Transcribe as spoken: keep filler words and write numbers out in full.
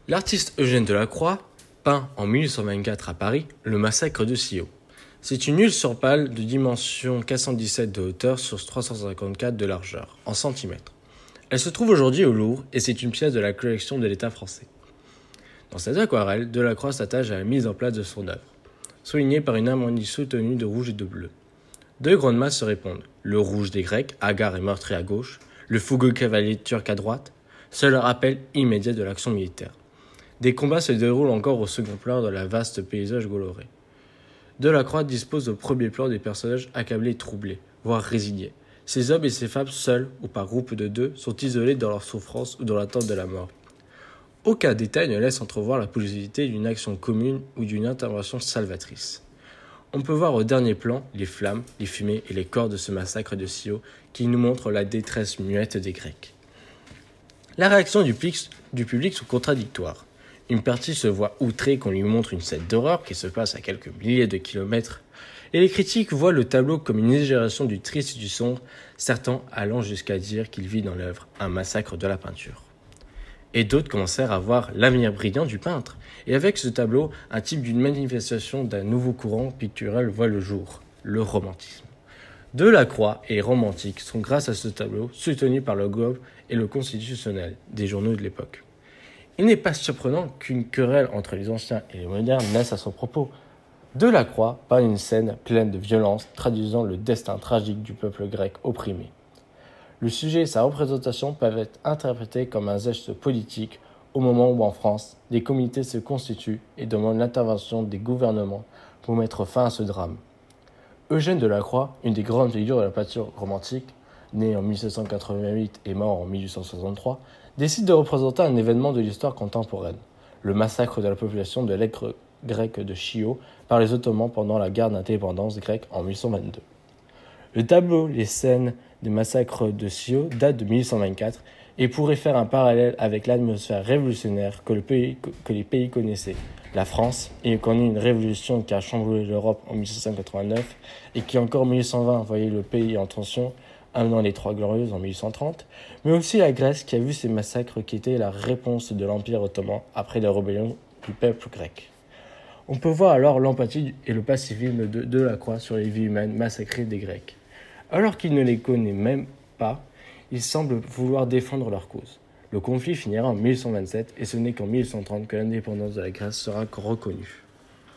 L'artiste Eugène Delacroix peint en mille huit cent vingt-quatre à Paris le massacre de Silhaud. C'est une huile sur palle de dimension quatre cent dix-sept de hauteur sur trois cent cinquante-quatre de largeur, en centimètres. Elle se trouve aujourd'hui au Louvre et c'est une pièce de la collection de l'État français. Dans cette aquarelle, Delacroix s'attache à la mise en place de son œuvre, soulignée par une harmonie soutenue de rouge et de bleu. Deux grandes masses se répondent, le rouge des Grecs, hagards et meurtriers à gauche, le fougueux cavalier turc à droite, seul rappel immédiat de l'action militaire. Des combats se déroulent encore au second plan dans la vaste paysage coloré. Delacroix dispose au premier plan des personnages accablés et troublés, voire résignés. Ces hommes et ces femmes, seuls ou par groupe de deux, sont isolés dans leur souffrance ou dans l'attente de la mort. Aucun détail ne laisse entrevoir la possibilité d'une action commune ou d'une intervention salvatrice. On peut voir au dernier plan les flammes, les fumées et les corps de ce massacre de Silhaud qui nous montrent la détresse muette des Grecs. La réaction du public, du public sont contradictoires. Une partie se voit outrée qu'on lui montre une scène d'horreur qui se passe à quelques milliers de kilomètres, et les critiques voient le tableau comme une exagération du triste et du sombre, certains allant jusqu'à dire qu'il vit dans l'œuvre un massacre de la peinture. Et d'autres commencèrent à voir l'avenir brillant du peintre, et avec ce tableau, un type d'une manifestation d'un nouveau courant pictural voit le jour, le romantisme. Delacroix et les romantiques sont grâce à ce tableau soutenus par le Globe et le Constitutionnel, des journaux de l'époque. Il n'est pas surprenant qu'une querelle entre les anciens et les modernes naisse à son propos. Delacroix peint une scène pleine de violence, traduisant le destin tragique du peuple grec opprimé. Le sujet et sa représentation peuvent être interprétés comme un geste politique au moment où en France, des comités se constituent et demandent l'intervention des gouvernements pour mettre fin à ce drame. Eugène Delacroix, une des grandes figures de la peinture romantique, né en mille sept cent quatre-vingt-huit et mort en mille huit cent soixante-trois, décide de représenter un événement de l'histoire contemporaine, le massacre de la population de l'Aix grecque de Chios par les Ottomans pendant la guerre d'indépendance grecque en mille huit cent vingt-deux. Le tableau Les scènes des massacres de Silhaud date de mille huit cent vingt-quatre et pourrait faire un parallèle avec l'atmosphère révolutionnaire que, le pays, que les pays connaissaient. La France ayant connu une révolution qui a chamboulé l'Europe en mille sept cent quatre-vingt-neuf et qui encore en mille huit cent vingt voyait le pays en tension, amenant les Trois Glorieuses en mille huit cent trente, mais aussi la Grèce qui a vu ces massacres qui étaient la réponse de l'Empire ottoman après la rébellion du peuple grec. On peut voir alors l'empathie et le pacifisme de Delacroix sur les vies humaines massacrées des Grecs. Alors qu'il ne les connaît même pas, il semble vouloir défendre leur cause. Le conflit finira en mille huit cent vingt-sept et ce n'est qu'en mille huit cent trente que l'indépendance de la Grèce sera reconnue.